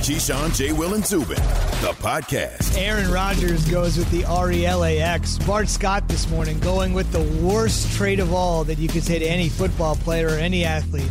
Keyshawn, J. Will, and Zubin, the podcast. Aaron Rodgers goes with the RELAX. Bart Scott this morning going with the worst trait of all that you could say to any football player or any athlete.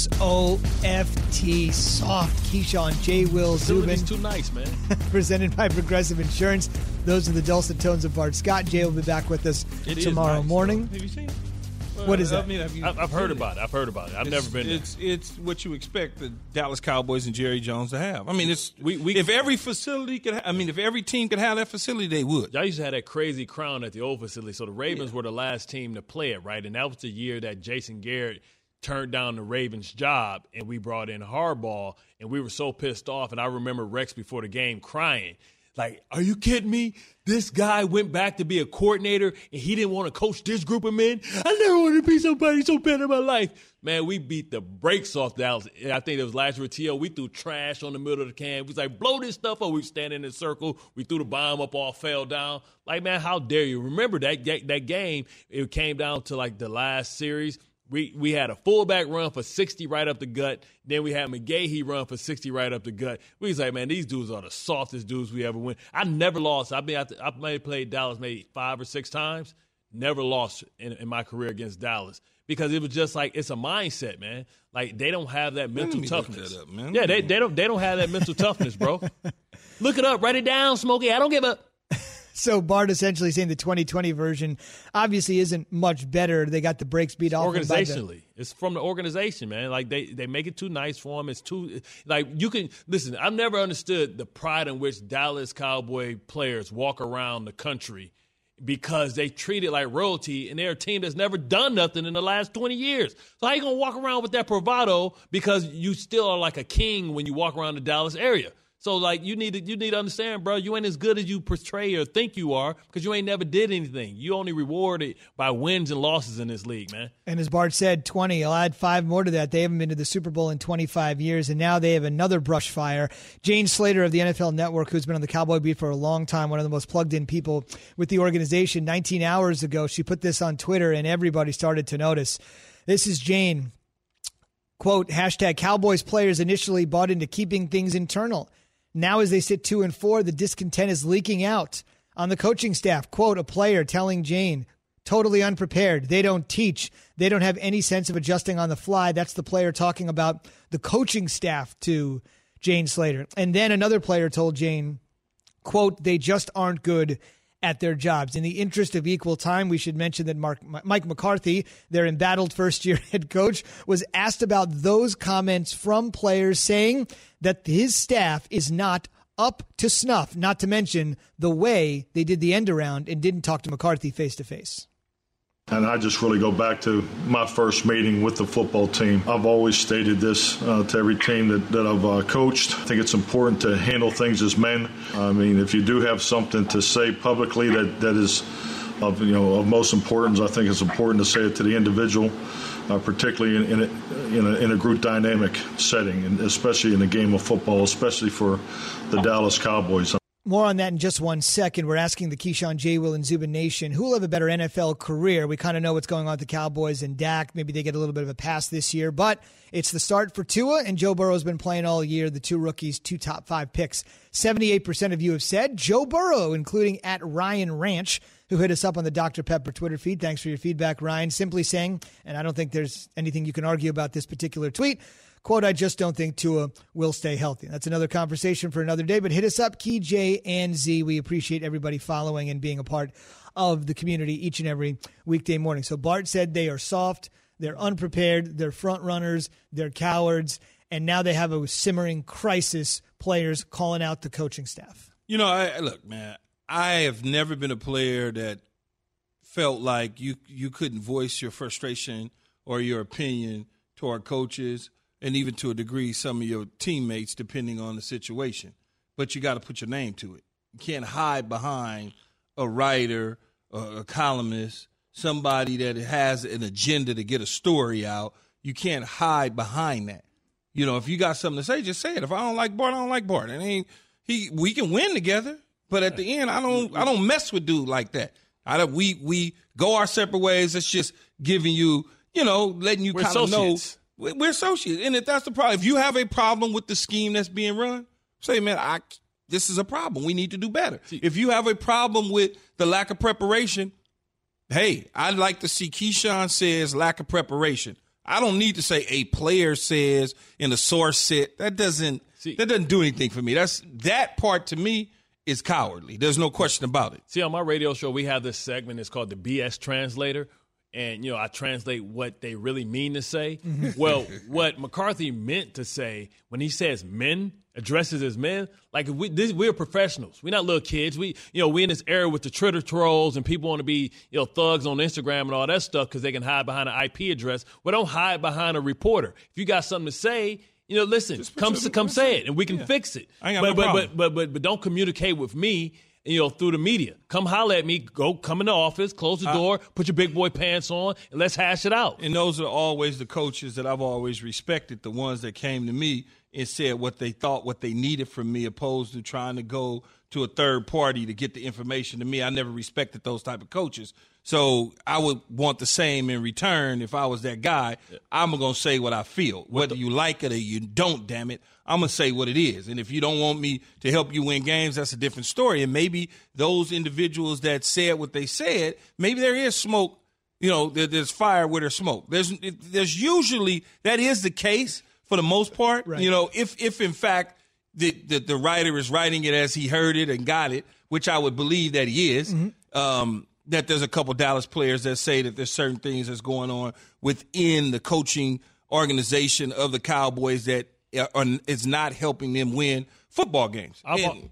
SOFT, soft. Keyshawn, J. Will, Zubin. It's too nice, man. Presented by Progressive Insurance. Those are the dulcet tones of Bart Scott. Jay will be back with us tomorrow morning. Have you seen it? What is that? I've heard about it. I've never been there. It's what you expect the Dallas Cowboys and Jerry Jones to have. I mean, it's if every facility could, if every team could have that facility, they would. Y'all used to have that crazy crown at the old facility. So the Ravens were the last team to play it, right? And that was the year that Jason Garrett turned down the Ravens' job, and we brought in Harbaugh, and we were so pissed off. And I remember Rex before the game crying. Like, are you kidding me? This guy went back to be a coordinator, and he didn't want to coach this group of men? I never wanted to be somebody so bad in my life. Man, we beat the brakes off Dallas. I think it was last year with T.O. We threw trash on the middle of the can. We was like, blow this stuff up. We standing in a circle. We threw the bomb up, all fell down. Like, man, how dare you? Remember that game, it came down to, like, the last series. We had a fullback run for 60 right up the gut. Then we had McGahee run for 60 right up the gut. We was like, man, these dudes are the softest dudes we ever win. I never lost. I may have played Dallas maybe 5 or 6 times. Never lost in my career against Dallas because it was just like it's a mindset, man. Like they don't have that mental toughness. Look that up, man. Yeah, they don't have that mental toughness, bro. Look it up, write it down, Smokey. I don't give up. So Bart essentially saying the 2020 version obviously isn't much better. They got the brakes beat off organizationally. It's from the organization, man. Like they make it too nice for them. It's too like you can listen. I've never understood the pride in which Dallas Cowboy players walk around the country because they treat it like royalty, and they're a team that's never done nothing in the last 20 years. So how you gonna walk around with that bravado because you still are like a king when you walk around the Dallas area? So, like, you need to understand, bro, you ain't as good as you portray or think you are because you ain't never did anything. You only rewarded by wins and losses in this league, man. And as Bart said, 20. I'll add 5 more to that. They haven't been to the Super Bowl in 25 years, and now they have another brush fire. Jane Slater of the NFL Network, who's been on the Cowboy beat for a long time, one of the most plugged-in people with the organization, 19 hours ago, she put this on Twitter, and everybody started to notice. This is Jane. Quote, hashtag Cowboys players initially bought into keeping things internal. Now, as they sit 2-4, the discontent is leaking out on the coaching staff. Quote, a player telling Jane, totally unprepared. They don't teach. They don't have any sense of adjusting on the fly. That's the player talking about the coaching staff to Jane Slater. And then another player told Jane, quote, they just aren't good at their jobs. In the interest of equal time, we should mention that Mike McCarthy, their embattled first-year head coach, was asked about those comments from players saying that his staff is not up to snuff, not to mention the way they did the end-around and didn't talk to McCarthy face-to-face. And I just really go back to my first meeting with the football team. I've always stated this to every team that I've coached. I think it's important to handle things as men. I mean, if you do have something to say publicly that is of most importance, I think it's important to say it to the individual, particularly in a group dynamic setting, and especially in the game of football, especially for the Dallas Cowboys. More on that in just 1 second. We're asking the Keyshawn, J. Will, and Zubin Nation, who will have a better NFL career? We kind of know what's going on with the Cowboys and Dak. Maybe they get a little bit of a pass this year, but it's the start for Tua, and Joe Burrow's been playing all year. The 2 rookies, 2 top 5 picks. 78% of you have said Joe Burrow, including at Ryan Ranch, who hit us up on the Dr. Pepper Twitter feed. Thanks for your feedback, Ryan. Simply saying, and I don't think there's anything you can argue about this particular tweet, quote, I just don't think Tua will stay healthy. That's another conversation for another day, but hit us up, Key, J, and Z. We appreciate everybody following and being a part of the community each and every weekday morning. So Bart said they are soft, they're unprepared, they're front runners, they're cowards, and now they have a simmering crisis, players calling out the coaching staff. Look, man, I have never been a player that felt like you couldn't voice your frustration or your opinion toward coaches, and even to a degree some of your teammates, depending on the situation. But you got to put your name to it. You can't hide behind a writer, a columnist, somebody that has an agenda to get a story out. You can't hide behind that. If you got something to say, just say it. If I don't like Bart, I don't like Bart. We can win together, but at the end, I don't mess with dude like that. We go our separate ways. It's just giving you, letting you kind of know. We're associates. And if that's the problem, if you have a problem with the scheme that's being run, Say, man, this is a problem. We need to do better. If you have a problem with the lack of preparation, hey, I'd like to see Keyshawn says lack of preparation. I don't need to say a player says in a source set. That doesn't do anything for me. That part to me is cowardly. There's no question about it. See, on my radio show, we have this segment. It's called the BS Translator. And, I translate what they really mean to say. Well, what McCarthy meant to say when he says men, addresses as men, like we're professionals. We're not little kids. We in this era with the Twitter trolls and people want to be, thugs on Instagram and all that stuff because they can hide behind an IP address. Well, don't hide behind a reporter. If you got something to say, listen, come say it and we can fix it. But don't communicate with me, through the media. Come holler at me, come in the office, close the door, put your big boy pants on, and let's hash it out. And those are always the coaches that I've always respected, the ones that came to me and said what they thought, what they needed from me, opposed to trying to go to a third party to get the information to me. I never respected those type of coaches. So I would want the same in return if I was that guy. I'm going to say what I feel. Whether you like it or you don't, damn it, I'm going to say what it is. And if you don't want me to help you win games, that's a different story. And maybe those individuals that said what they said, maybe there is smoke, there's fire where there's smoke. There's usually, that is the case for the most part. Right. If in fact the writer is writing it as he heard it and got it, which I would believe that he is, that there's a couple Dallas players that say that there's certain things that's going on within the coaching organization of the Cowboys that is not helping them win football games.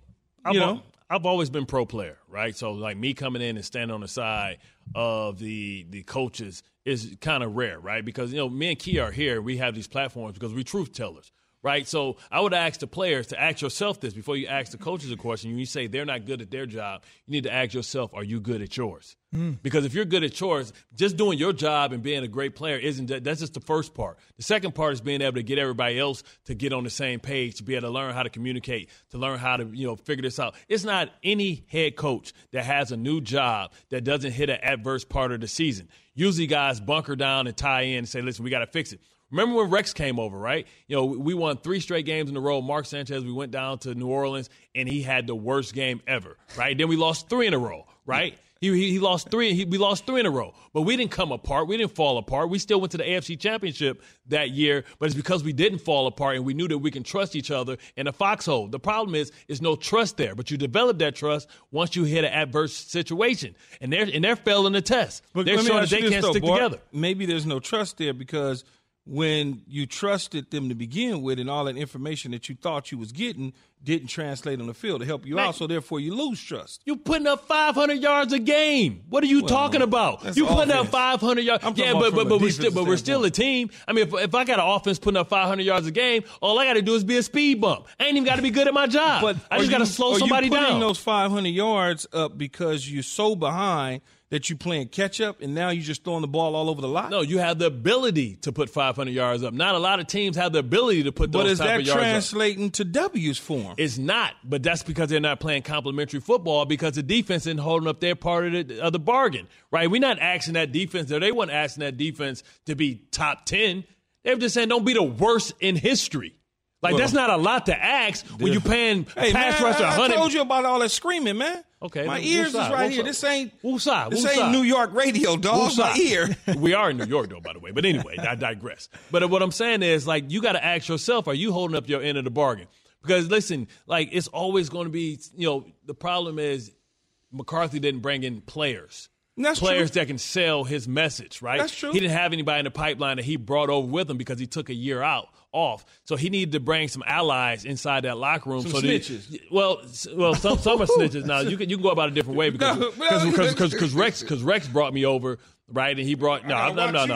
I've always been pro player, right? So like me coming in and standing on the side of the coaches is kind of rare, right? Because, me and Key are here. We have these platforms because we're truth tellers. Right, so I would ask the players to ask yourself this before you ask the coaches a question. When you say they're not good at their job, you need to ask yourself, are you good at yours? Because if you're good at yours, just doing your job and being a great player that's just the first part. The second part is being able to get everybody else to get on the same page, to be able to learn how to communicate, to learn how to figure this out. It's not any head coach that has a new job that doesn't hit an adverse part of the season. Usually guys bunker down and tie in and say, listen, we got to fix it. Remember when Rex came over, right? We won 3 straight games in a row. Mark Sanchez, we went down to New Orleans, and he had the worst game ever, right? Then we lost 3 in a row, right? He lost 3. We lost 3 in a row. But we didn't come apart. We didn't fall apart. We still went to the AFC Championship that year, but it's because we didn't fall apart and we knew that we can trust each other in a foxhole. The problem is no trust there, but you develop that trust once you hit an adverse situation. And they're failing the test. They're showing that they can't stick together. Maybe there's no trust there because when you trusted them to begin with and all that information that you thought you was getting didn't translate on the field to help you out, so therefore you lose trust. You putting up 500 yards a game. What are you talking about? You putting up 500 yards. Yeah, but we're still a team. I mean, if I got an offense putting up 500 yards a game, all I got to do is be a speed bump. I ain't even got to be good at my job. But I just got to slow somebody down. Are you putting those 500 yards up because you're so behind that you playing catch up and now you just throwing the ball all over the lot? No, you have the ability to put 500 yards up. Not a lot of teams have the ability to put those type of yards up. But is that translating to W's for them? It's not, but that's because they're not playing complementary football because the defense isn't holding up their part of the bargain, right? We're not asking that defense, or they weren't asking that defense to be top 10. They were just saying don't be the worst in history. That's not a lot to ask when you're paying pass rusher 100. I told you about all that screaming, man. Okay, my ears is right here. This ain't Woosah. New York radio, dog. My ear. We are in New York, though, by the way. But anyway, I digress. But what I'm saying is, you got to ask yourself, are you holding up your end of the bargain? Because, listen, it's always going to be, the problem is McCarthy didn't bring in players. Players that can sell his message, right? That's true. He didn't have anybody in the pipeline that he brought over with him because he took a year off. So he needed to bring some allies inside that locker room. Some snitches. Some are snitches. Now you can go about it a different way because Rex brought me over. Right, and he brought no.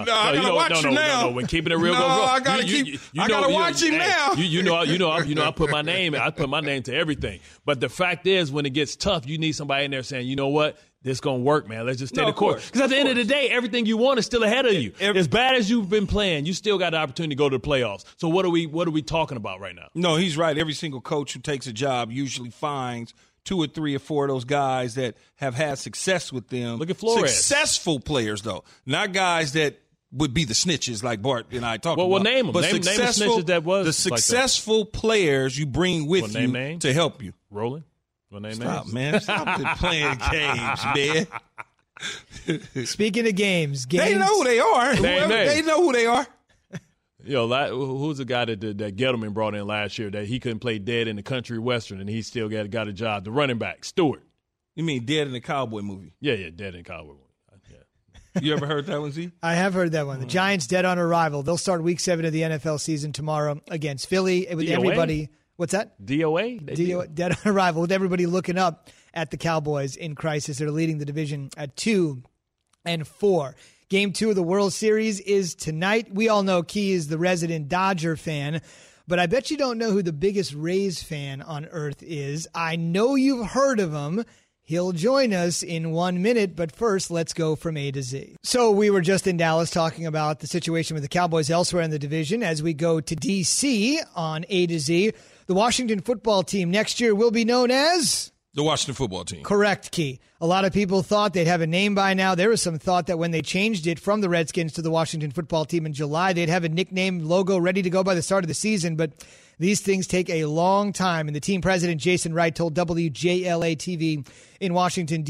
When keeping it real, I gotta watch him now. I put my name to everything. But the fact is, when it gets tough, you need somebody in there saying, you know what, this gonna work, man. Let's just stay the course. Because at the end of the day, everything you want is still ahead of you. As bad as you've been playing, you still got the opportunity to go to the playoffs. So what are we talking about right now? No, he's right. Every single coach who takes a job usually finds 2 or 3 or 4 of those guys that have had success with them. Look at Flores. Successful players, though. Not guys that would be the snitches like Bart and I talked about. Well, name them. But name the snitches that was the successful players you bring with you names? To help you. Rolling? Stop, man. Stop playing games, man. Speaking of games. They know who they are. They know who they are. Who's the guy that Gettleman brought in last year that he couldn't play dead in the country western and he still got a job? The running back, Stewart. You mean Dead in the Cowboy movie? Yeah, Dead in the Cowboy movie. Yeah. You ever heard that one, Z? I have heard that one. The Giants dead on arrival. They'll start Week 7 of the NFL season tomorrow against Philly with DOA? everybody. What's that? DOA? Dead on arrival with everybody looking up at the Cowboys in crisis. They're leading the division at 2-4. Game 2 of the World Series is tonight. We all know Key is the resident Dodger fan, but I bet you don't know who the biggest Rays fan on earth is. I know you've heard of him. He'll join us in 1 minute, but first, let's go from A to Z. So we were just in Dallas talking about the situation with the Cowboys elsewhere in the division. As we go to D.C. on A to Z, the Washington football team next year will be known as... The Washington football team. Correct, Key. A lot of people thought they'd have a name by now. There was some thought that when they changed it from the Redskins to the Washington football team in July, they'd have a nickname logo ready to go by the start of the season, but these things take a long time. And the team president, Jason Wright, told WJLA-TV in Washington,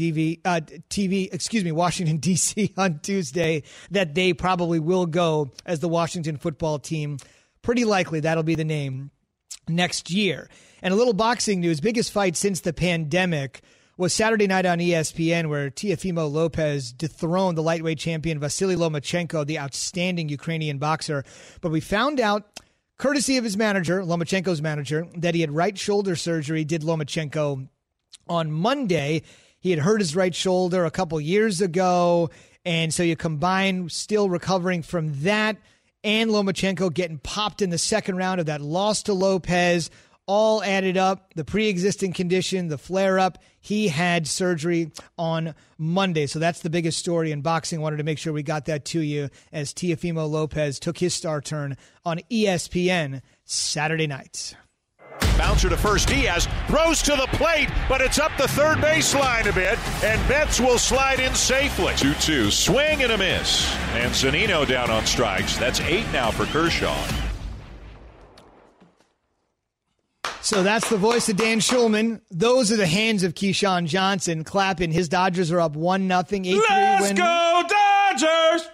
Washington, D.C. on Tuesday that they probably will go as the Washington football team. Pretty likely that'll be the name next year. And a little boxing news, biggest fight since the pandemic was Saturday night on ESPN, where Teofimo Lopez dethroned the lightweight champion Vasily Lomachenko, the outstanding Ukrainian boxer. But we found out, courtesy of his manager, Lomachenko's manager, that he had right shoulder surgery, did Lomachenko on Monday. He had hurt his right shoulder a couple years ago, and so you combine still recovering from that and Lomachenko getting popped in the second round of that loss to Lopez, all added up, the pre-existing condition, the flare-up. He had surgery on Monday. So that's the biggest story in boxing. Wanted to make sure we got that to you as Teofimo Lopez took his star turn on ESPN Saturday night. Bouncer to first. Diaz throws to the plate, but it's up the third baseline a bit, and Betts will slide in safely. 2-2, swing and a miss. And Zunino down on strikes. That's 8 now for Kershaw. So that's the voice of Dan Schulman. Those are the hands of Keyshawn Johnson clapping. His Dodgers are up 1-0. 8-3 Let's win. go Dodgers!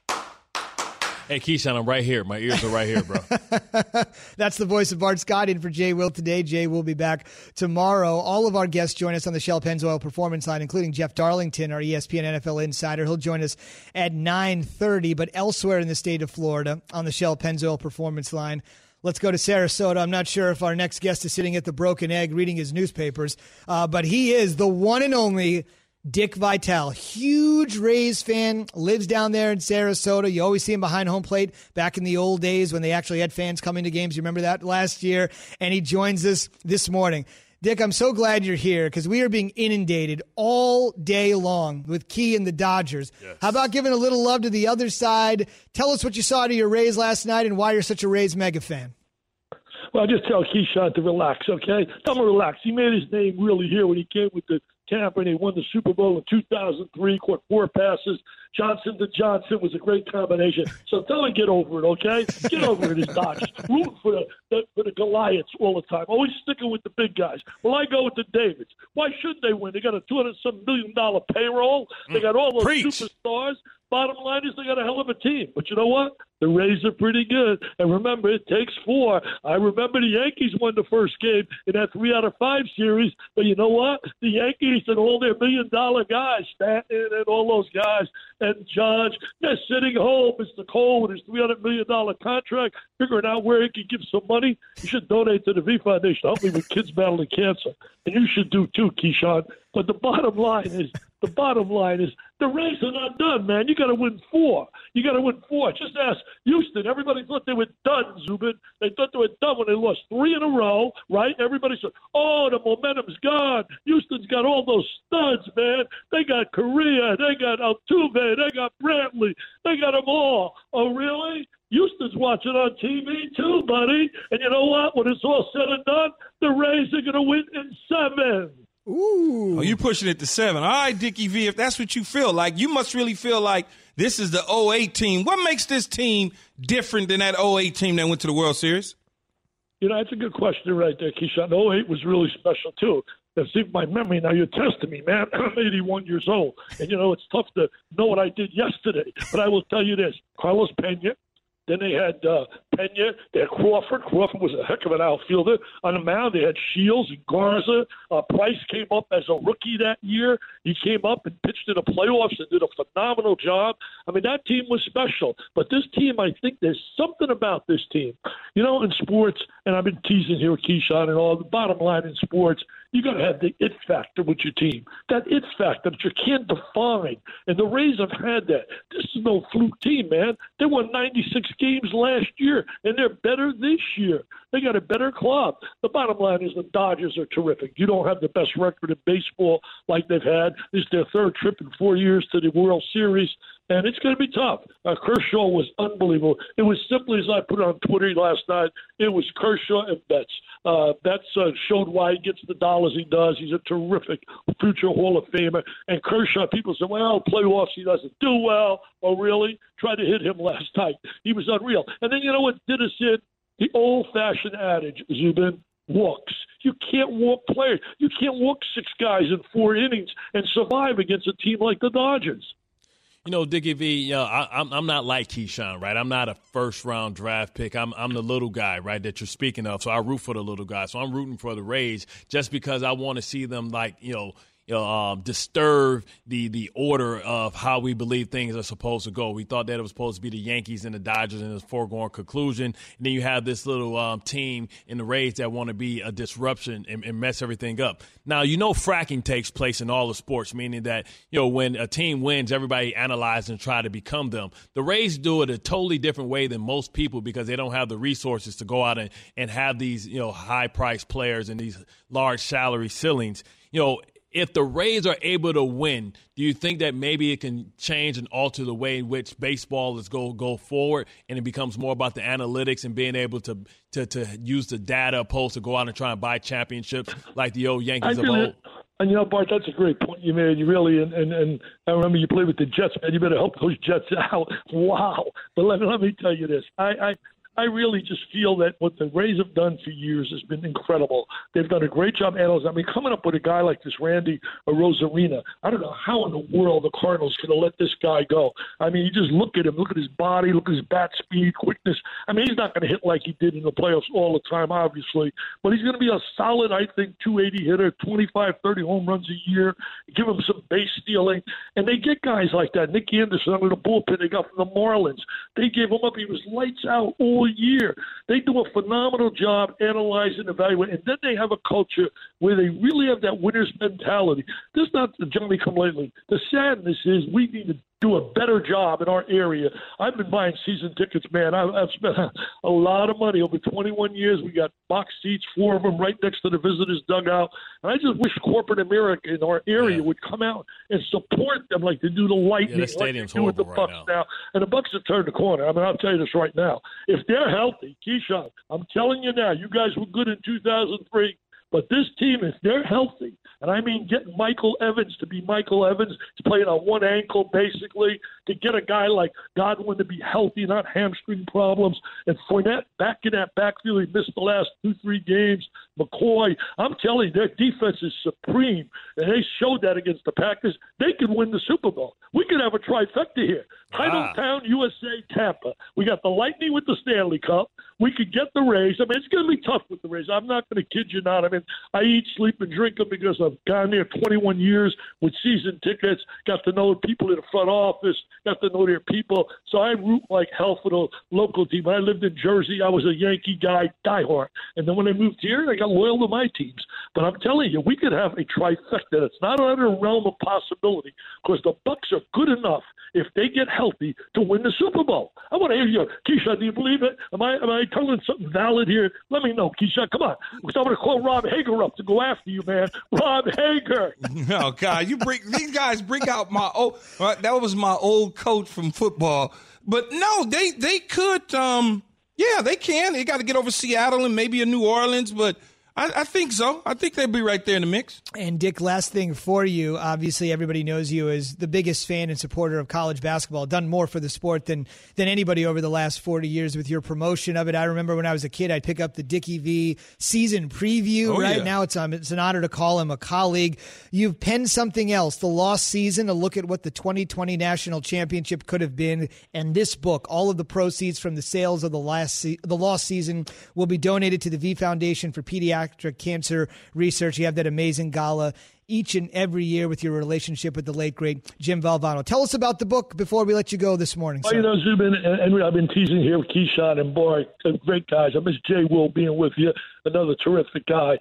Hey, Keyshawn, I'm right here. My ears are right here, bro. That's the voice of Bart Scott in for Jay Will today. Jay will be back tomorrow. All of our guests join us on the Shell Pennzoil Performance Line, including Jeff Darlington, our ESPN NFL insider. He'll join us at 9:30, but elsewhere in the state of Florida on the Shell Pennzoil Performance Line. Let's go to Sarasota. I'm not sure if our next guest is sitting at the Broken Egg reading his newspapers, but he is the one and only Dick Vitale. Huge Rays fan, lives down there in Sarasota. You always see him behind home plate back in the old days when they actually had fans coming to games. You remember that last year? And he joins us this morning. Dick, I'm so glad you're here because we are being inundated all day long with Key and the Dodgers. Yes. How about giving a little love to the other side? Tell us what you saw to your Rays last night and why you're such a Rays mega fan. Well, just tell Keyshawn to relax, okay? Tell him to relax. He made his name really here when he came with the Tampa and he won the Super Bowl in 2003, caught 4 passes. Johnson to Johnson was a great combination. So tell him get over it, okay? Get over it, his Dodgers. Root for the Goliaths all the time. Always sticking with the big guys. Well, I go with the Davids. Why should they win? They got a $200-some million payroll. They got all those superstars. Bottom line is they got a hell of a team. But you know what? The Rays are pretty good. And remember, it takes 4. I remember the Yankees won the first game in that 3-out-of-5 series. But you know what? The Yankees and all their million-dollar guys, Stanton and all those guys, and Judge, they're sitting home. Mr. Cole with his $300 million contract, figuring out where he can give some money. You should donate to the V Foundation. Help me with kids battling cancer. And you should do too, Keyshawn. But the bottom line is the Rays are not done, man. You got to win 4. You got to win 4. Just ask Houston. Everybody thought they were done, Zubin. They thought they were done when they lost 3 in a row, right? Everybody said, oh, the momentum's gone. Houston's got all those studs, man. They got Correa. They got Altuve. They got Brantley. They got them all. Oh, really? Houston's watching on TV too, buddy. And you know what? When it's all said and done, the Rays are going to win in 7. Ooh. Oh, you're pushing it to 7. All right, Dickie V, if that's what you feel like, you must really feel like This is the 08 team. What makes this team different than that 08 team that went to the World Series? That's a good question right there, Keyshawn. 08 was really special, too. See, my memory, now you're testing me, man. I'm 81 years old. And, it's tough to know what I did yesterday. But I will tell you this. Carlos Pena. Then they had Pena. They had Crawford. Crawford was a heck of an outfielder. On the mound, they had Shields and Garza. Price came up as a rookie that year. He came up and pitched in the playoffs and did a phenomenal job. I mean, that team was special. But this team, I think there's something about this team. In sports, and I've been teasing here with Keyshawn and all, the bottom line in sports, you got to have the it factor with your team. That it factor that you can't define. And the Rays have had that. This is no fluke team, man. They won 96 games last year, and they're better this year. They got a better club. The bottom line is the Dodgers are terrific. You don't have the best record in baseball like they've had. This is their third trip in 4 years to the World Series. And it's going to be tough. Kershaw was unbelievable. It was simply, as I put on Twitter last night, it was Kershaw and Betts. Betts showed why he gets the dollars he does. He's a terrific future Hall of Famer. And Kershaw, people say, well, playoffs, he doesn't do well. Oh, really? Tried to hit him last night. He was unreal. And then you know what did us in? The old-fashioned adage, Zubin, walks. You can't walk players. You can't walk 6 guys in 4 innings and survive against a team like the Dodgers. Dickie V, I'm not like Keyshawn, right? I'm not a first-round draft pick. I'm the little guy, right, that you're speaking of. So I root for the little guy. So I'm rooting for the Rays just because I want to see them, disturb the order of how we believe things are supposed to go. We thought that it was supposed to be the Yankees and the Dodgers in this foregone conclusion. And then you have this little team in the Rays that want to be a disruption and mess everything up. Now, fracking takes place in all the sports, meaning that, when a team wins, everybody analyzes and try to become them. The Rays do it a totally different way than most people because they don't have the resources to go out and have these, high-priced players and these large salary ceilings. If the Rays are able to win, do you think that maybe it can change and alter the way in which baseball is go forward and it becomes more about the analytics and being able to use the data opposed to go out and try and buy championships like the old Yankees of old? And, Bart, that's a great point you made. You really, and I remember you played with the Jets, man. You better help those Jets out. Wow. But let me tell you this. I really just feel that what the Rays have done for years has been incredible. They've done a great job analyzing. I mean, coming up with a guy like this Randy Arozarena, I don't know how in the world the Cardinals could have let this guy go. I mean, you just look at him, look at his body, look at his bat speed, quickness. I mean, he's not going to hit like he did in the playoffs all the time, obviously, but he's going to be a solid, I think, 280 hitter, 25, 30 home runs a year, give him some base stealing. And they get guys like that. Nick Anderson under the bullpen they got from the Marlins. They gave him up. He was lights out all year. They do a phenomenal job analyzing, evaluating, and then they have a culture where they really have that winner's mentality. This is not the Johnny-come-lately. The sadness is we need to do a better job in our area. I've been buying season tickets, man. I've spent a lot of money over 21 years. We got box seats, 4 of them right next to the visitors' dugout. And I just wish corporate America in our area would come out and support them like they do the Lightning, the stadium's like they do with the Bucks now. And the Bucks have turned the corner. I mean, I'll tell you this right now. If they're healthy, Keyshawn, I'm telling you now, you guys were good in 2003. But this team, if they're healthy, and I mean getting Michael Evans to be Michael Evans, he's playing on one ankle basically, to get a guy like Godwin to be healthy, not hamstring problems, and Fournette back in that backfield, he missed the last 2-3 games, McCoy, I'm telling you, their defense is supreme, and they showed that against the Packers. They could win the Super Bowl. We could have a trifecta here. Titletown, USA, Tampa. We got the Lightning with the Stanley Cup. We could get the Rays. I mean, it's going to be tough with the Rays. I'm not going to kid you not. I mean, I eat, sleep, and drink them because I've gone there 21 years with season tickets, got to know people in the front office, got to know their people. So I root like hell for the local team. When I lived in Jersey, I was a Yankee guy, diehard. And then when I moved here, I got loyal to my teams. But I'm telling you, we could have a trifecta. It's not under a realm of possibility because the Bucks are good enough if they get healthy to win the Super Bowl. I want to hear you. Keyshawn, do you believe it? Am I telling something valid here? Let me know, Keyshawn. Come on. I'm going to call Rob Hager up to go after you, man. Rob Hager. Oh, God. These guys bring out my old – that was my old coach from football. But, no, they could yeah, they can. They got to get over Seattle and maybe a New Orleans. But I think so. I think they'd be right there in the mix. And Dick, last thing for you. Obviously, everybody knows you as the biggest fan and supporter of college basketball. Done more for the sport than anybody over the last 40 years with your promotion of it. I remember when I was a kid, I'd pick up the Dickie V season preview. Right now, it's an honor to call him a colleague. You've penned something else, The Lost Season, a look at what the 2020 national championship could have been. And this book, all of the proceeds from the sales of the Lost Season, will be donated to the V Foundation for Pediatric Cancer Research. You have that amazing gala each and every year with your relationship with the late, great Jim Valvano. Tell us about the book before we let you go this morning. Well, Zubin, and I've been teasing here with Keyshawn and boy, great guys. I miss Jay Will being with you, another terrific guy.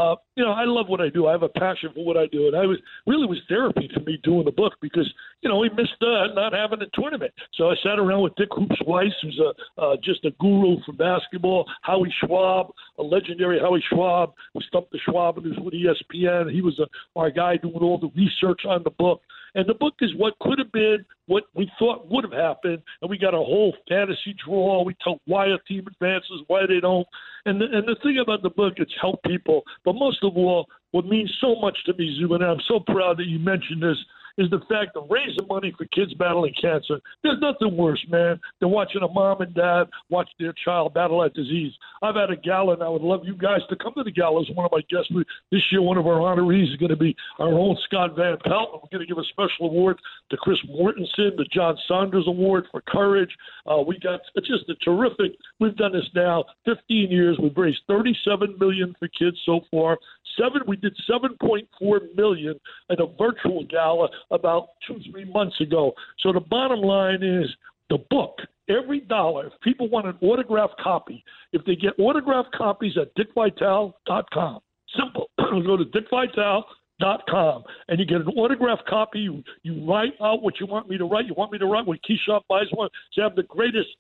I love what I do. I have a passion for what I do, and was therapy to me doing the book because we missed not having a tournament. So I sat around with Dick Hoops Weiss, who's just a guru for basketball. Howie Schwab, a legendary Howie Schwab, who stumped the Schwab and was with ESPN. He was our guy doing all the research on the book. And the book is what could have been, what we thought would have happened, and we got a whole fantasy draw. We tell why a team advances, why they don't. And the thing about the book, it's helped people. But most of all, what means so much to me, Zubin, and I'm so proud that you mentioned this, is the fact of raising money for kids battling cancer. There's nothing worse, man, than watching a mom and dad watch their child battle that disease. I've had a gala, and I would love you guys to come to the gala as one of my guests. This year, one of our honorees is going to be our own Scott Van Pelt. We're going to give a special award to Chris Mortensen, the John Saunders Award for Courage. It's just a terrific. We've done this now 15 years. We've raised $37 million for kids so far. We did $7.4 million at a virtual gala about 2-3 months ago. So the bottom line is the book, every dollar, if people want an autographed copy, if they get autographed copies at dickvitale.com, simple, go to dickvitale.com and you get an autographed copy. You write out what you want me to write. You want me to write when Keyshawn buys one, say I'm the greatest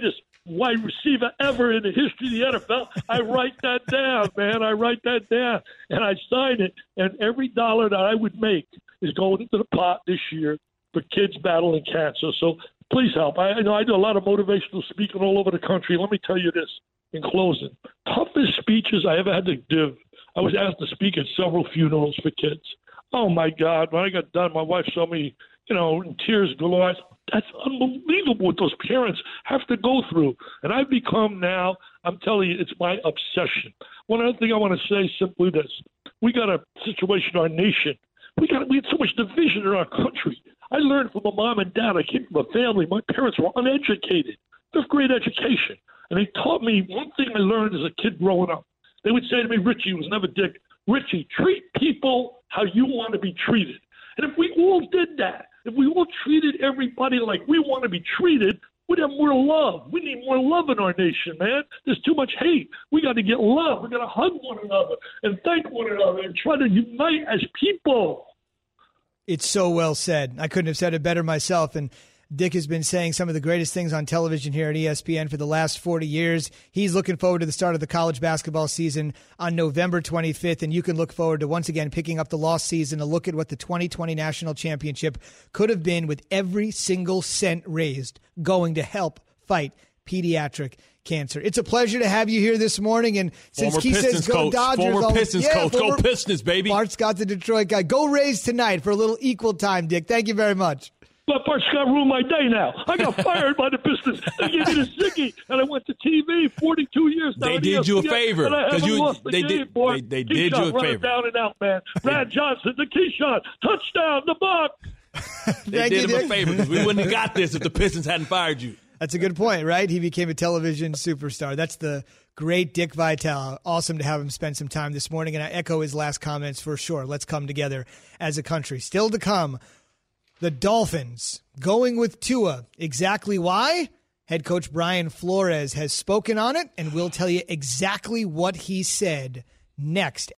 wide receiver ever in the history of the NFL. I write that down, man. I write that down and I sign it. And every dollar that I would make is going into the pot this year for kids battling cancer. So please help. I know I do a lot of motivational speaking all over the country. Let me tell you this in closing. Toughest speeches I ever had to give. I was asked to speak at several funerals for kids. Oh, my God. When I got done, my wife saw me, in tears galore. That's unbelievable what those parents have to go through. And I've become now, I'm telling you, it's my obsession. One other thing I want to say is simply this. We got a situation in our nation. We had so much division in our country. I learned from a mom and dad. I came from a family. My parents were uneducated, 5th grade education. And they taught me one thing I learned as a kid growing up. They would say to me, Richie, it was never Dick, Richie, treat people how you want to be treated. And if we all did that, if we all treated everybody like we want to be treated, we'd have more love. We need more love in our nation, man. There's too much hate. We got to get love. We got to hug one another and thank one another and try to unite as people. It's so well said. I couldn't have said it better myself. And Dick has been saying some of the greatest things on television here at ESPN for the last 40 years. He's looking forward to the start of the college basketball season on November 25th, and you can look forward to once again picking up The Lost Season, a look at what the 2020 national championship could have been with every single cent raised going to help fight pediatric cancer. It's a pleasure to have you here this morning. And since Keith says go Dodgers, former Pistons coach, go Pistons, baby. Bart Scott, the Detroit guy. Go Rays tonight for a little equal time, Dick. Thank you very much. But Bart Scott ruined my day now. I got fired by the Pistons. They gave me the Ziggy, and I went to TV 42 years now. They did you a favor. They did you a favor. Down and out, man. Brad Johnson, the Keyshawn, touchdown, the buck. They did him a favor because we wouldn't have got this if the Pistons hadn't fired you. That's a good point, right? He became a television superstar. That's the great Dick Vitale. Awesome to have him spend some time this morning, and I echo his last comments for sure. Let's come together as a country. Still to come, the Dolphins going with Tua. Exactly why? Head coach Brian Flores has spoken on it, and we'll tell you exactly what he said next.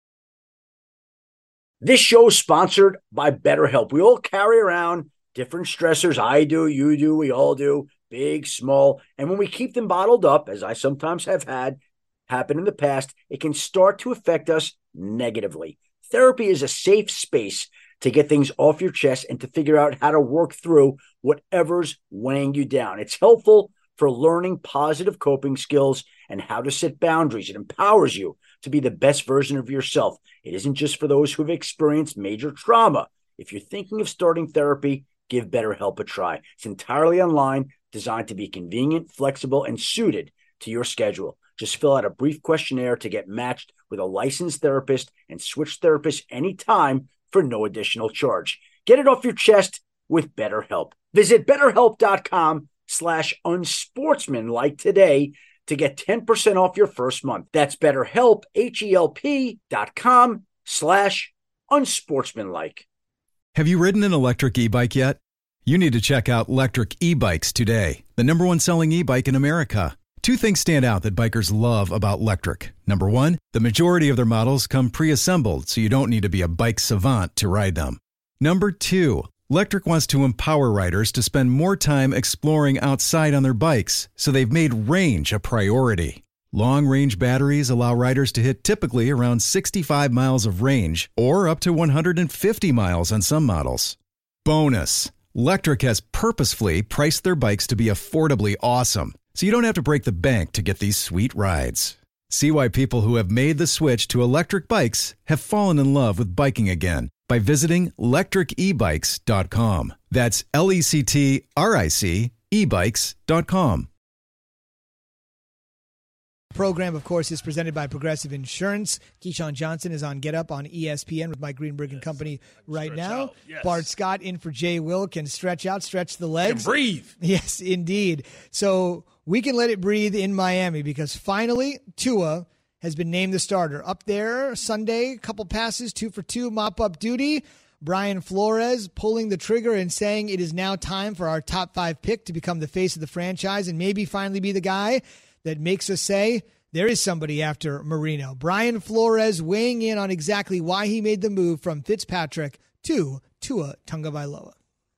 This show is sponsored by BetterHelp. We all carry around different stressors. I do, you do, we all do, big, small. And when we keep them bottled up, as I sometimes have had happen in the past, it can start to affect us negatively. Therapy is a safe space to get things off your chest and to figure out how to work through whatever's weighing you down. It's helpful for learning positive coping skills and how to set boundaries. It empowers you to be the best version of yourself. It isn't just for those who have experienced major trauma. If you're thinking of starting therapy, give BetterHelp a try. It's entirely online, designed to be convenient, flexible, and suited to your schedule. Just fill out a brief questionnaire to get matched with a licensed therapist and switch therapists anytime for no additional charge. Get it off your chest with BetterHelp. Visit BetterHelp.com/unsportsmanlike today to get 10% off your first month. That's BetterHelp, HELP.com/unsportsmanlike. Have you ridden an electric e-bike yet? You need to check out Lectric E-Bikes today, the #1 selling e-bike in America. Two things stand out that bikers love about Lectric. Number one, the majority of their models come pre-assembled, so you don't need to be a bike savant to ride them. Number two, Lectric wants to empower riders to spend more time exploring outside on their bikes, so they've made range a priority. Long-range batteries allow riders to hit typically around 65 miles of range, or up to 150 miles on some models. Bonus, Lectric has purposefully priced their bikes to be affordably awesome, so you don't have to break the bank to get these sweet rides. See why people who have made the switch to electric bikes have fallen in love with biking again by visiting lectricebikes.com. That's LECTRIC ebikes.com. Program, of course, is presented by Progressive Insurance. Keyshawn Johnson is on Get Up on ESPN with Mike Greenberg and company right now. Yes. Bart Scott in for Jay Will. Can stretch out, stretch the legs. Can breathe. Yes, indeed. So we can let it breathe in Miami because finally Tua has been named the starter. Up there Sunday, couple passes, 2 for 2, mop-up duty. Brian Flores pulling the trigger and saying it is now time for our top 5 pick to become the face of the franchise and maybe finally be the guy that makes us say there is somebody after Marino. Brian Flores weighing in on exactly why he made the move from Fitzpatrick to Tua Tagovailoa.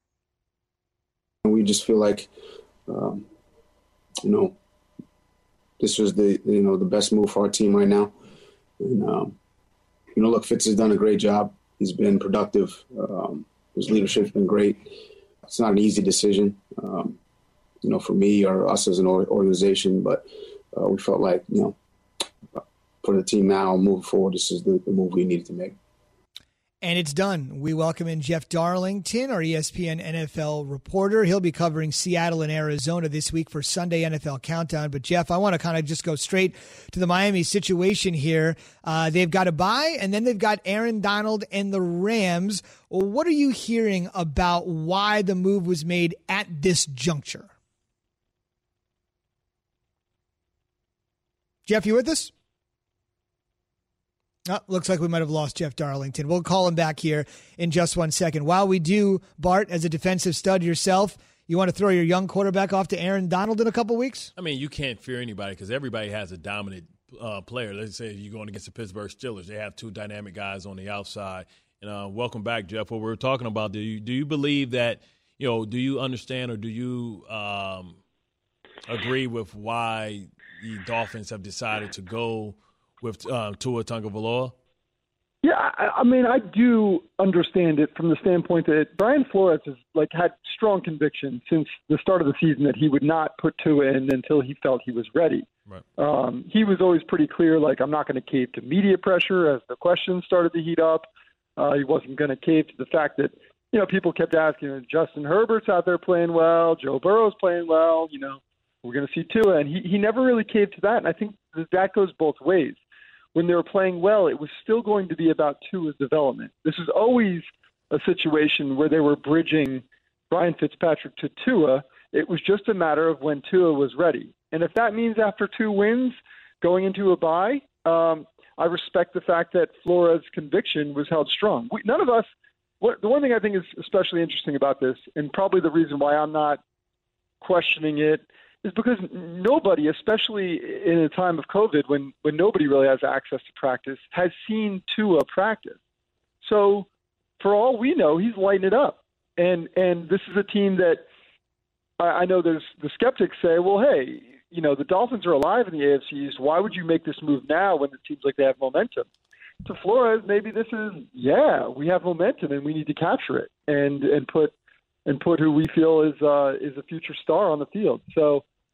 We just feel like, this was the best move for our team right now. And, look, Fitz has done a great job. He's been productive. His leadership's been great. It's not an easy decision. For me or us as an organization, but we felt like, for the team now, moving forward, this is the move we needed to make. And it's done. We welcome in Jeff Darlington, our ESPN NFL reporter. He'll be covering Seattle and Arizona this week for Sunday NFL Countdown. But, Jeff, I want to kind of just go straight to the Miami situation here. They've got a bye, and then they've got Aaron Donald and the Rams. Well, what are you hearing about why the move was made at this juncture? Jeff, you with us? Oh, looks like we might have lost Jeff Darlington. We'll call him back here in just 1 second. While we do, Bart, as a defensive stud yourself, you want to throw your young quarterback off to Aaron Donald in a couple weeks? I mean, you can't fear anybody because everybody has a dominant player. Let's say you're going against the Pittsburgh Steelers. They have 2 dynamic guys on the outside. And welcome back, Jeff. What we were talking about, do you believe that, do you understand or do you agree with why the Dolphins have decided to go with Tua Tagovailoa? Yeah, I mean, I do understand it from the standpoint that Brian Flores has had strong conviction since the start of the season that he would not put Tua in until he felt he was ready. Right. He was always pretty clear, I'm not going to cave to media pressure as the questions started to heat up. He wasn't going to cave to the fact that, people kept asking, Justin Herbert's out there playing well, Joe Burrow's playing well, we're going to see Tua. And he never really caved to that. And I think that goes both ways. When they were playing well, it was still going to be about Tua's development. This was always a situation where they were bridging Ryan Fitzpatrick to Tua. It was just a matter of when Tua was ready. And if that means after 2 wins, going into a bye, I respect the fact that Flores' conviction was held strong. None of us – the one thing I think is especially interesting about this, and probably the reason why I'm not questioning it, is because nobody, especially in a time of COVID when nobody really has access to practice, has seen Tua practice. So for all we know, he's lighting it up. And this is a team that I know there's the skeptics say, well, hey, the Dolphins are alive in the AFC East. Why would you make this move now when it seems like they have momentum? To Flores, maybe this is, we have momentum and we need to capture it and put who we feel is a future star on the field. So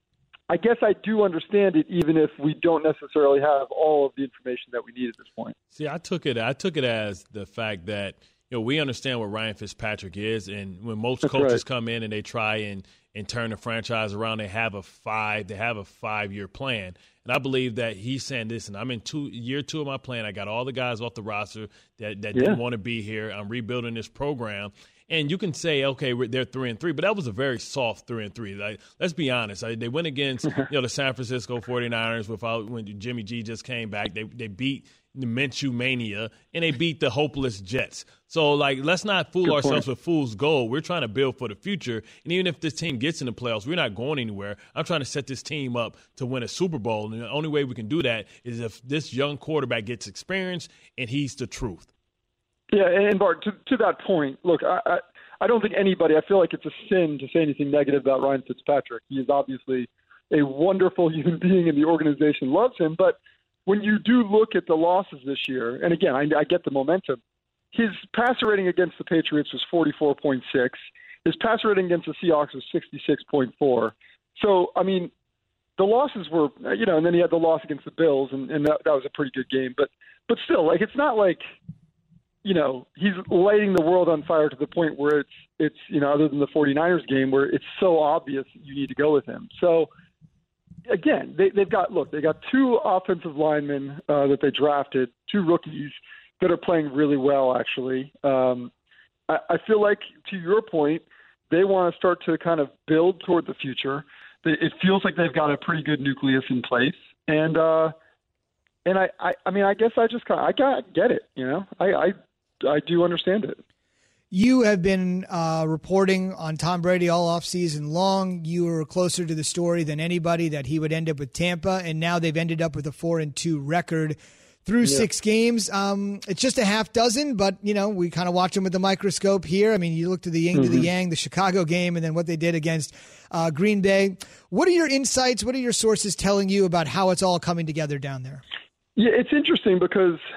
I guess I do understand it, even if we don't necessarily have all of the information that we need at this point. See, I took it as the fact that, we understand what Ryan Fitzpatrick is, and when most coaches come in and they try and turn the franchise around, they have a 5-year plan. And I believe that he's saying, listen, I'm in year 2 of my plan. I got all the guys off the roster that didn't want to be here. I'm rebuilding this program. And you can say, okay, they're 3-3, but that was a very soft 3-3. Like, let's be honest. They went against the San Francisco 49ers when Jimmy G just came back. They beat the Minshew Mania, and they beat the hopeless Jets. So, let's not fool ourselves with fool's gold. We're trying to build for the future. And even if this team gets in the playoffs, we're not going anywhere. I'm trying to set this team up to win a Super Bowl. And the only way we can do that is if this young quarterback gets experience and he's the truth. Yeah, and Bart, to that point, look, I don't think anybody – I feel like it's a sin to say anything negative about Ryan Fitzpatrick. He is obviously a wonderful human being, and the organization loves him. But when you do look at the losses this year, and again, I get the momentum, his passer rating against the Patriots was 44.6. His passer rating against the Seahawks was 66.4. So, I mean, the losses were – and then he had the loss against the Bills, and that was a pretty good game. But still, it's not like – he's lighting the world on fire to the point where it's other than the 49ers game where it's so obvious you need to go with him. So, again, they've got 2 offensive linemen that they drafted, 2 rookies that are playing really well, actually. I feel like, to your point, they want to start to kind of build toward the future. It feels like they've got a pretty good nucleus in place. And I guess I get it, I do understand it. You have been reporting on Tom Brady all offseason long. You were closer to the story than anybody that he would end up with Tampa, and now they've ended up with a 4-2 record through 6 games. It's just a half dozen, but, we kind of watch them with the microscope here. I mean, you look to the yin to the yang, the Chicago game, and then what they did against Green Bay. What are your insights? What are your sources telling you about how it's all coming together down there? Yeah, it's interesting because –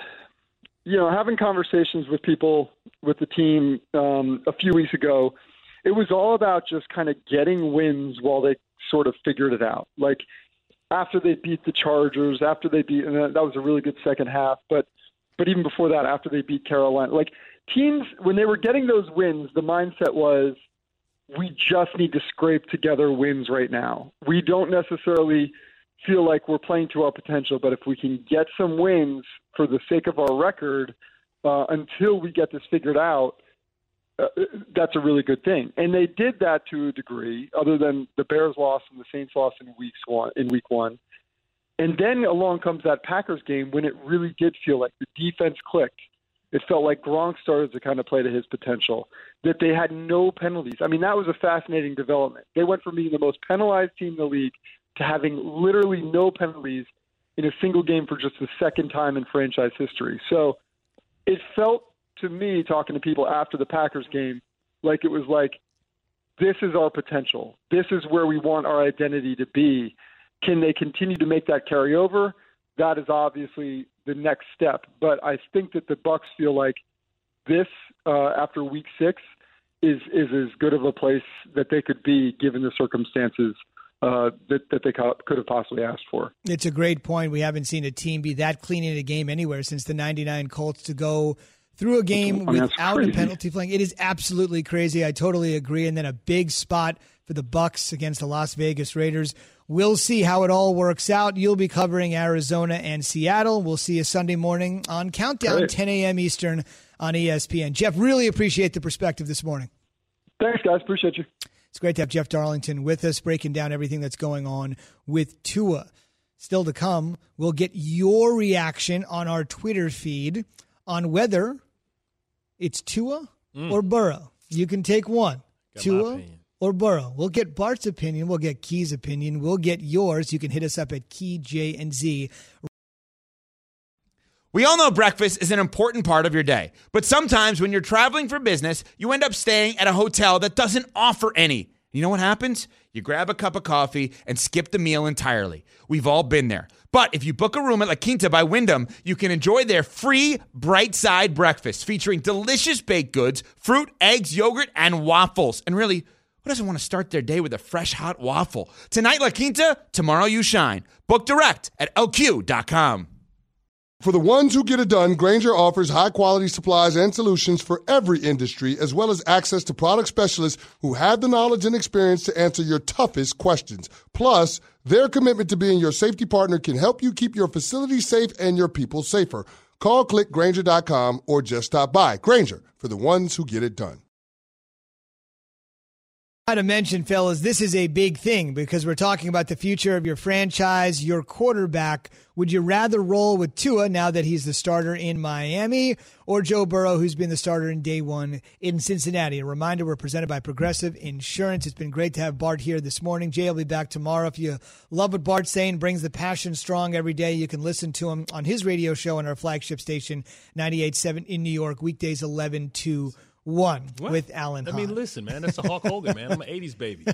having conversations with people with the team a few weeks ago, it was all about just kind of getting wins while they sort of figured it out. Like after they beat the Chargers, and that was a really good second half, but even before that, after they beat Carolina, teams, when they were getting those wins, the mindset was, we just need to scrape together wins right now. We don't necessarily feel like we're playing to our potential, but if we can get some wins for the sake of our record until we get this figured out, that's a really good thing. And they did that to a degree, other than the Bears loss and the Saints loss in week one. And then along comes that Packers game when it really did feel like the defense clicked. It felt like Gronk started to kind of play to his potential, that they had no penalties. I mean, that was a fascinating development. They went from being the most penalized team in the league to having literally no penalties in a single game for just the second time in franchise history. So it felt to me, talking to people after the Packers game, like it was like, this is our potential. This is where we want our identity to be. Can they continue to make that carry over? That is obviously the next step. But I think that the Bucs feel like this, after week 6, is as good of a place that they could be given the circumstances that they could have possibly asked for. It's a great point. We haven't seen a team be that clean in a game anywhere since the 99 Colts to go through a game without a penalty flag. It is absolutely crazy. I totally agree. And then a big spot for the Bucs against the Las Vegas Raiders. We'll see how it all works out. You'll be covering Arizona and Seattle. We'll see you Sunday morning on Countdown, 10 a.m. Eastern on ESPN. Jeff, really appreciate the perspective this morning. Thanks, guys. Appreciate you. It's great to have Jeff Darlington with us, breaking down everything that's going on with Tua. Still to come, we'll get your reaction on our Twitter feed on whether it's Tua or Burrow. You can take one, Tua or Burrow. We'll get Bart's opinion. We'll get Key's opinion. We'll get yours. You can hit us up at Key, J, and Z. We all know breakfast is an important part of your day, but sometimes when you're traveling for business, you end up staying at a hotel that doesn't offer any. You know what happens? You grab a cup of coffee and skip the meal entirely. We've all been there. But if you book a room at La Quinta by Wyndham, you can enjoy their free Bright Side breakfast featuring delicious baked goods, fruit, eggs, yogurt, and waffles. And really, Who doesn't want to start their day with a fresh, hot waffle? Tonight, La Quinta, tomorrow you shine. Book direct at LQ.com. For the ones who get it done, Grainger offers high-quality supplies and solutions for every industry, as well as access to product specialists who have the knowledge and experience to answer your toughest questions. Plus, their commitment to being your safety partner can help you keep your facility safe and your people safer. Call, click Grainger.com, or just stop by. Grainger, for the ones who get it done. To mention, fellas, this is a big thing because we're talking about the future of your franchise, your quarterback. Would you rather roll with Tua now that he's the starter in Miami, or Joe Burrow, who's been the starter in day one in Cincinnati? A reminder, we're presented by Progressive Insurance. It's been great to have Bart here this morning. Jay will be back tomorrow. If you love what Bart's saying, brings the passion strong every day, you can listen to him on his radio show on our flagship station, 98.7 in New York, weekdays 11 to 1 with Alan Hahn. I mean, listen, man, that's a Hulk Hogan, man. I'm an 80s baby.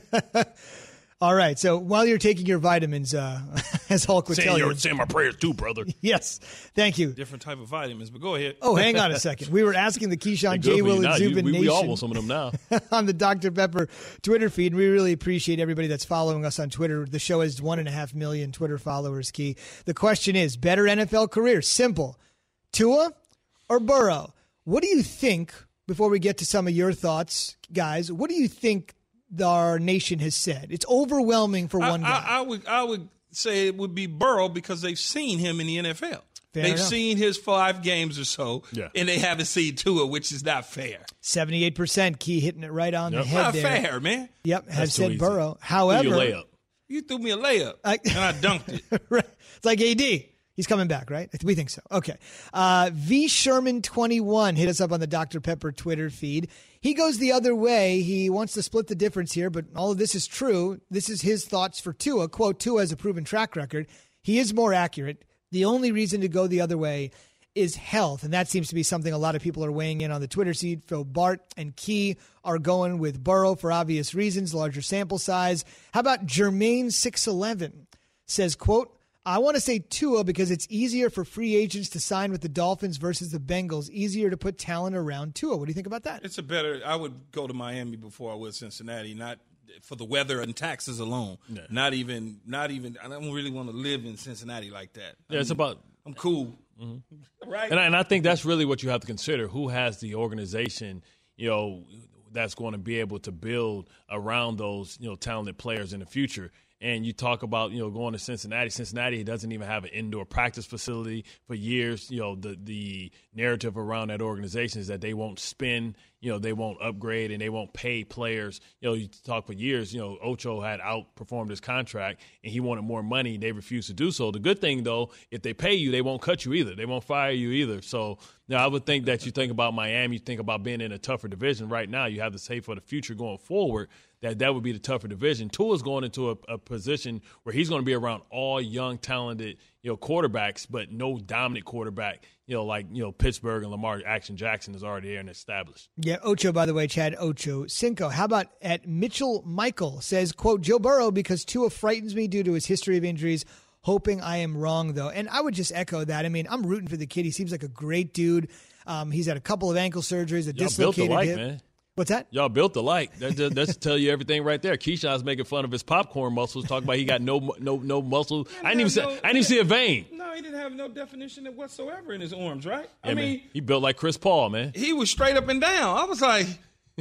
All right, so while you're taking your vitamins, as Hulk would tell you. Saying my prayers too, brother. Yes, thank you. Different type of vitamins, but go ahead. Oh, hang on a second. We were asking the Keyshawn, J. Will, and Zubin Nation. We all want some of them now. On the Dr. Pepper Twitter feed. We really appreciate everybody that's following us on Twitter. The show has 1.5 million Twitter followers, Key. The question is, better NFL career? Simple. Tua or Burrow? What do you think, before we get to some of your thoughts, guys, what do you think our nation has said? It's overwhelming for one guy. I would say it would be Burrow because they've seen him in the NFL. Fair they've enough. seen his 5 games or so, and they haven't seen Tua, which is not fair. 78%, Key hitting it right on the head not there. fair, man. Yep, That's has too said easy. Burrow. However, You threw me a layup, and I dunked it. Right. It's like AD. He's coming back, right? We think so. Okay. V. Sherman21 hit us up on the Dr. Pepper Twitter feed. He goes the other way. He wants to split the difference here, but all of this is true. This is his thoughts for Tua. Quote, Tua has a proven track record. He is more accurate. The only reason to go the other way is health, and that seems to be something a lot of people are weighing in on the Twitter feed. Phil Bart and Key are going with Burrow for obvious reasons, larger sample size. How about Jermaine611 says, quote, I want to say Tua because it's easier for free agents to sign with the Dolphins versus the Bengals. Easier to put talent around Tua. What do you think about that? I would go to Miami before I would Cincinnati, not for the weather and taxes alone. Yeah. Not even. I don't really want to live in Cincinnati like that. I'm cool. Mm-hmm. Right. And I think that's really what you have to consider. Who has the organization, that's going to be able to build around those, talented players in the future. And you talk about, going to Cincinnati. Cincinnati doesn't even have an indoor practice facility for years. The narrative around that organization is that they won't spend, they won't upgrade, and they won't pay players. You talk for years, Ocho had outperformed his contract, and he wanted more money. They refused to do so. The good thing, though, if they pay you, they won't cut you either. They won't fire you either. So I would think that you think about Miami, you think about being in a tougher division. Right now, you have to say for the future going forward, that would be the tougher division. Tua's going into a position where he's going to be around all young, talented, quarterbacks, but no dominant quarterback, like Pittsburgh and Lamar Jackson is already there and established. Yeah, Ocho, by the way, Chad Ocho Cinco. How about at Mitchell Michael says, quote, Joe Burrow because Tua frightens me due to his history of injuries. Hoping I am wrong, though. And I would just echo that. I mean, I'm rooting for the kid. He seems like a great dude. He's had a couple of ankle surgeries, a dislocated hip. Man. What's that? Y'all built alike. That's tell you everything right there. Keyshawn's making fun of his popcorn muscles, talking about he got no muscle. I didn't even see a vein. No, he didn't have no definition whatsoever in his arms, right? Yeah, I mean, he built like Chris Paul, man. He was straight up and down. I was like,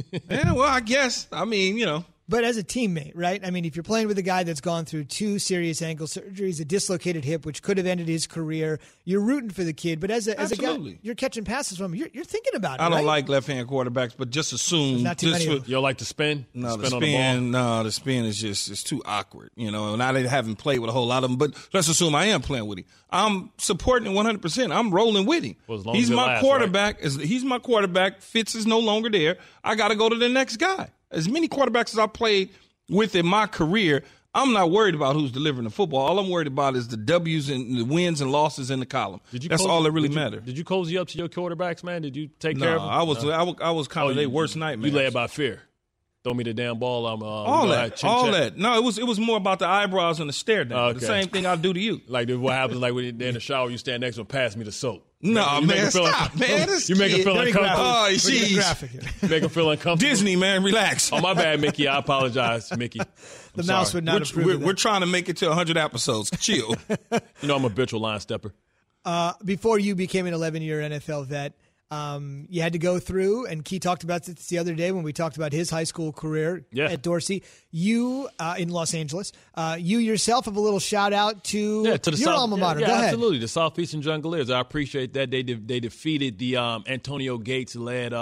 I guess. But as a teammate, right? I mean, if you're playing with a guy that's gone through 2 serious ankle surgeries, a dislocated hip, which could have ended his career, you're rooting for the kid. But as a guy, you're catching passes from him. You're thinking about it. I don't right? like left-hand quarterbacks, but just assume not too many of them. You don't like to spin? No, spin on the ball? No, the spin is it's too awkward. And I haven't played with a whole lot of them, but let's assume I am playing with him. I'm supporting him 100%. I'm rolling with him. Well, as long he's as it my lasts, quarterback. right? He's my quarterback. Fitz is no longer there. I got to go to the next guy. As many quarterbacks as I played with in my career, I'm not worried about who's delivering the football. All I'm worried about is the W's and the wins and losses in the column. That's all that really matters. Did you cozy up to your quarterbacks, man? Did you take care of them? I was kind of their worst nightmare. You lay about fear. Throw me the damn ball. All that. No, it was more about the eyebrows and the stare down. Okay. The same thing I do to you. Like what happens like when they're in the shower, you stand next to them, pass me the soap. No, man, stop, man. You make him feel uncomfortable. Oh, jeez. Make him feel uncomfortable. Disney, man, relax. Oh, my bad, Mickey. I apologize, Mickey. The mouse would not approve of that. We're trying to make it to 100 episodes. Chill. You know I'm a habitual line stepper. Before you became an 11-year NFL vet, you had to go through, and Key talked about this the other day when we talked about his high school career at Dorsey. You, in Los Angeles, you yourself have a little shout-out to your alma mater. Yeah, go ahead. Absolutely. The Southeastern Jungliers. I appreciate that. They defeated the Antonio Gates-led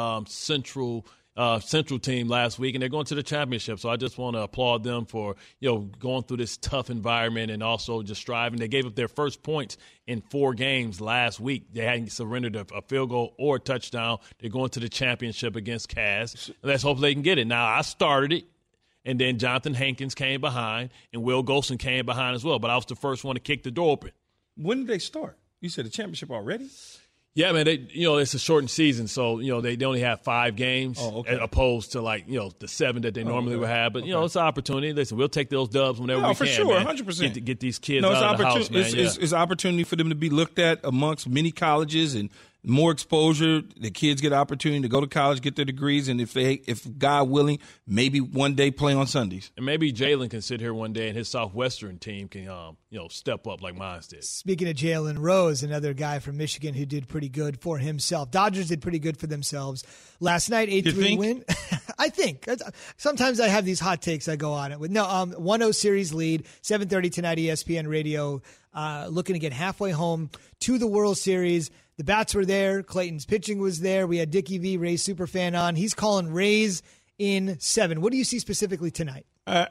Central team last week, and they're going to the championship. So I just want to applaud them for going through this tough environment and also just striving. They gave up their first points in 4 games last week. They hadn't surrendered a field goal or a touchdown. They're going to the championship against Cass. Let's hope they can get it. Now, I started it, and then Jonathan Hankins came behind, and Will Golson came behind as well. But I was the first one to kick the door open. When did they start? You said the championship already? Yeah, man. It's a shortened season, so they only have 5 games as opposed to the 7 that they normally would have. But it's an opportunity. Listen, we'll take those dubs whenever we can. For sure, 100%. Get these kids out of the house, man. It's an opportunity for them to be looked at amongst many colleges and more exposure. The kids get an opportunity to go to college, get their degrees, and if God willing, maybe one day play on Sundays. And maybe Jalen can sit here one day and his Southwestern team can step up like mine did. Speaking of Jalen Rose, another guy from Michigan who did pretty good for himself. Dodgers did pretty good for themselves last night. 8-3 win. I think. Sometimes I have these hot takes I go on it with. No, 1-0 series lead, 7:30 tonight, ESPN Radio, looking to get halfway home to the World Series. The bats were there. Clayton's pitching was there. We had Dickie V, Rays superfan, on. He's calling Rays in 7. What do you see specifically tonight?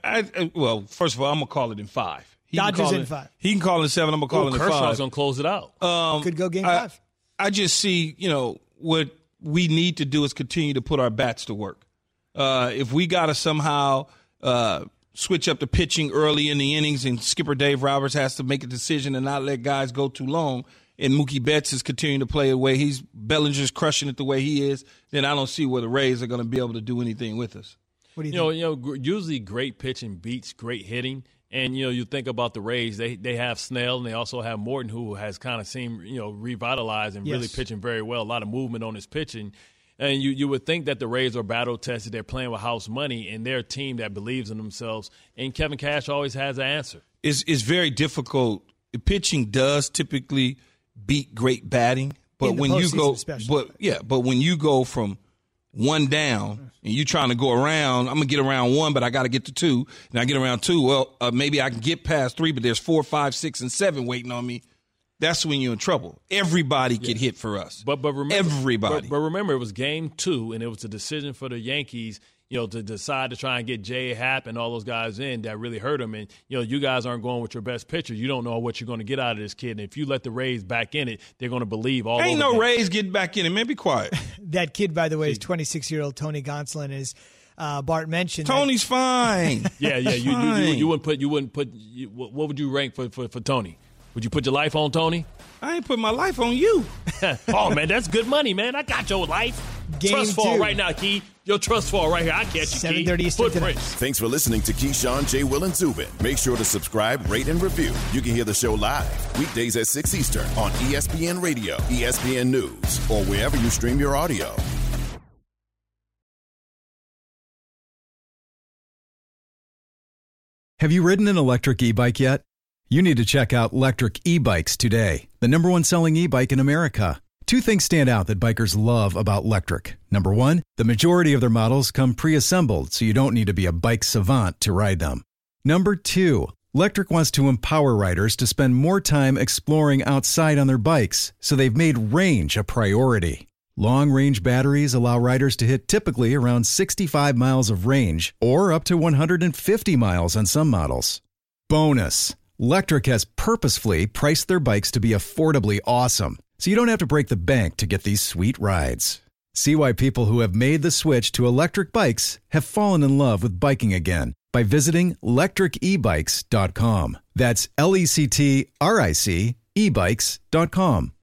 Well, first of all, I'm going to call it in 5. Dodgers in 5. He can call it in 7. I'm going to call it in 5. Kershaw's going to close it out. Could go game 5. I just see, what we need to do is continue to put our bats to work. If we got to somehow switch up the pitching early in the innings and skipper Dave Roberts has to make a decision and not let guys go too long, and Mookie Betts is continuing to play the way Bellinger's crushing it the way he is, then I don't see where the Rays are going to be able to do anything with us. What do you think? Usually great pitching beats great hitting. And, you think about the Rays, they have Snell, and they also have Morton, who has kind of seemed, revitalized and really pitching very well. A lot of movement on his pitching. And you would think that the Rays are battle-tested. They're playing with house money, and they're a team that believes in themselves. And Kevin Cash always has an answer. It's very difficult. Pitching does typically beat great batting, but when you go, but when you go from one down and you're trying to go around, I'm gonna get around 1, but I got to get to 2, and I get around 2. Well, maybe I can get past 3, but there's 4, 5, 6, and 7 waiting on me. That's when you're in trouble. Everybody get hit for us. But remember, everybody. But remember, it was game 2, and it was a decision for the Yankees, to decide to try and get J. Happ and all those guys in that really hurt them. And, you guys aren't going with your best pitcher. You don't know what you're going to get out of this kid. And if you let the Rays back in it, they're going to believe all Ain't no Rays getting back in it, man. Be quiet. That kid, by the way, is 26-year-old Tony Gonsolin, as Bart mentioned. Tony's fine. Yeah. You wouldn't put. What would you rank for Tony? Would you put your life on Tony? I ain't put my life on you. Oh, man, that's good money, man. I got your life. Game trust 2. fall right now, Key. Your trust fall right here. I catch you, Key. 7:30 Eastern tonight. Thanks for listening to Keyshawn, J. Will, and Zubin. Make sure to subscribe, rate, and review. You can hear the show live weekdays at 6 Eastern on ESPN Radio, ESPN News, or wherever you stream your audio. Have you ridden an electric e-bike yet? You need to check out Lectric E-Bikes today, the #1 selling e-bike in America. 2 things stand out that bikers love about Lectric. Number 1, the majority of their models come pre-assembled, so you don't need to be a bike savant to ride them. Number 2, Lectric wants to empower riders to spend more time exploring outside on their bikes, so they've made range a priority. Long-range batteries allow riders to hit typically around 65 miles of range, or up to 150 miles on some models. Bonus, Lectric has purposefully priced their bikes to be affordably awesome, so you don't have to break the bank to get these sweet rides. See why people who have made the switch to electric bikes have fallen in love with biking again by visiting lectricebikes.com. That's LECTRIC ebikes.com.